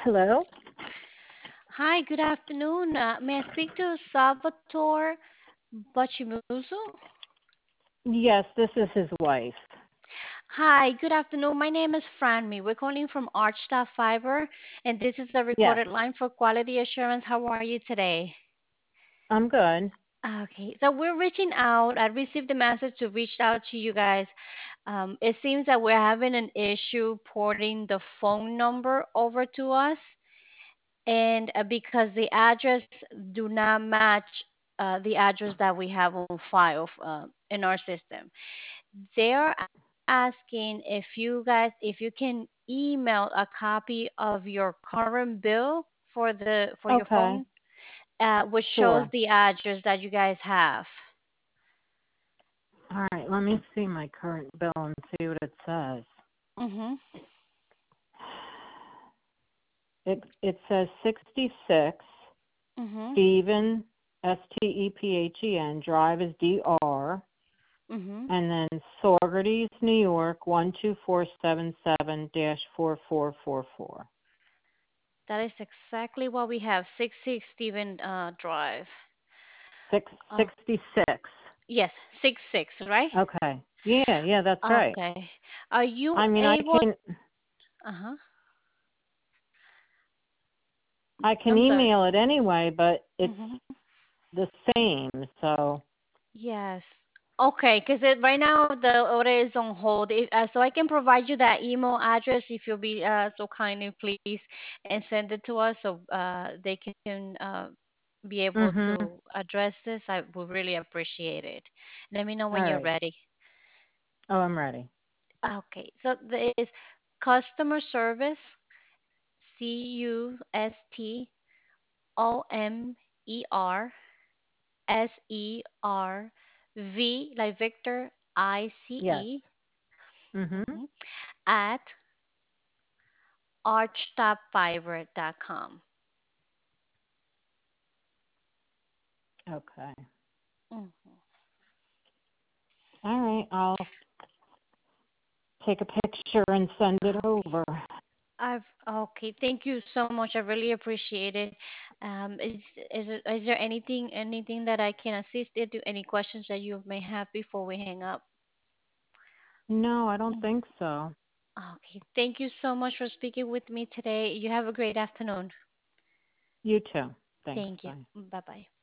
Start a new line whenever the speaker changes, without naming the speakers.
Hello?
Hi, good afternoon. May I speak to Salvatore Bachimuso?
Yes, this is his wife.
Hi, good afternoon. My name is Franmy. We're calling from Archstaff Fiber, and this is a
Yes,
recorded line for quality assurance. How are you today?
I'm good.
Okay, so we're reaching out. I received the message to reach out to you guys. It seems that we're having an issue porting the phone number over to us, and because the address do not match the address that we have on file in our system. They are asking if you guys, if you can email a copy of your current bill for your
Okay,
phone, which shows
sure.
the address that you guys have.
All right, let me see my current bill and see what it says.
Mhm.
It says 66
Mhm.
Stephen Stephen Drive is DR,
Mhm.
and then Saugerties, New York 12477-4444.
That is exactly what we have. 66 Stephen Drive.
Six
Oh,
66.
yes, 66, right?
Okay. Yeah, that's right.
Okay. Are you
I mean,
able?
can
Uh huh.
I can
I'm sorry.
email it anyway, but it's
Mhm.
the same. So,
Yes. Okay, because right now the order is on hold. So I can provide you that email address if you'll be so kindly, please, and send it to us so they can be able
mhm.
to address this. I would really appreciate it. Let me know
All
when you're
right.
ready.
Oh, I'm ready.
Okay, so there is customer service, CUSTOMERSERV like Victor
Yes.
ICE
Mhm.
mhm, at archtopfiber.com.
Okay.
Mm-hmm.
All right. I'll take a picture and send it
Okay.
over.
Okay. Thank you so much. I really appreciate it. Is there anything that I can assist you to? Any questions that you may have before we hang up?
No, I don't
Mm.
think so.
Okay. Thank you so much for speaking with me today. You have a great afternoon.
You too. Thanks.
Thank you.
Bye.
Bye bye.